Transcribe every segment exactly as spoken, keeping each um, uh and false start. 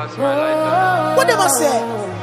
What them I say?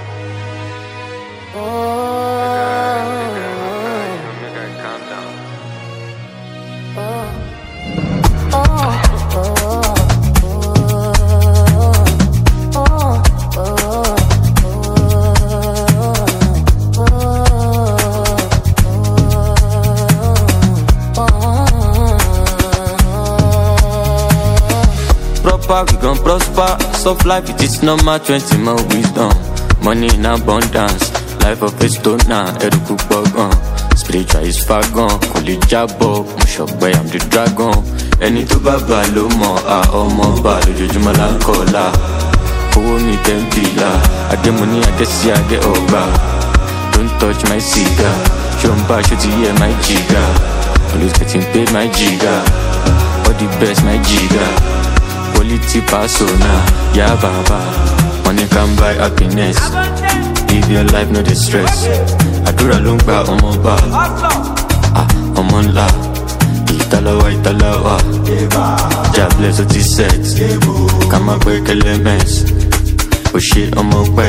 Proper, we gon' prosper. Soft life, it is normal. Twenty more wisdom, money in abundance. Life of a stoner, eruku bogon. Spiritual is far gone. Kuli jabo, mushokbe, I'm the dragon. Eni to baba lomo, ah omo ba, lójoojúmọ́ la kola. Owo mi tempila, I get money, I get see, I get over. Don't touch my cigar. Jumpa, shoot yeah my jiga. Always getting paid my jiga. All the best my jiga. Quality persona, yeah baba. Money can buy happiness. Live your life, no distress. Adura lungba omoba. Ah, omonla. Italawa, italawa. Jah bless what he said. Come and break elements. Oh shit, I'm away.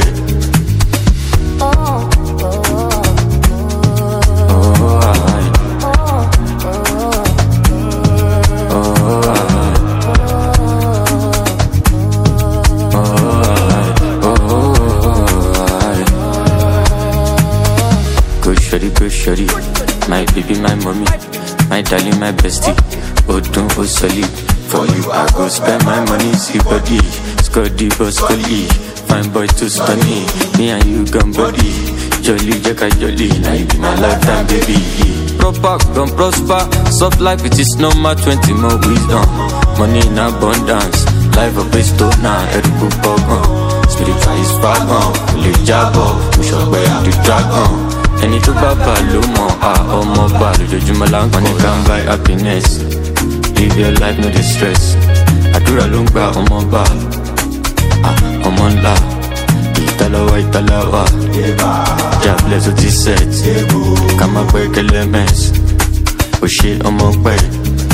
Shorty, my baby, my mommy, my darling, my bestie. Oh, don't oh solid. For you, I go spend my money, see body. Scotty, boss, collie. Fine boy, too stunning. Me and you, gun body. Jolly, jacka, jolly. Now you be my lifetime, baby. Proper, gon' prosper. Soft life, it is normal. Twenty more wisdom. Money in abundance. Life of a stoner, edible pogon. Spiritual is far gone. Kuli jabo, mushokbe, I'm the dragon. Any to baba lomo, ah omo ba, lójoojúmọ́ la money can buy happiness. Live your life, no distress. Adura lungba omo ba, ah omo nla. Italawa, italawa. Jah bless what he said. Come and break elements. Oh shit, omo pe.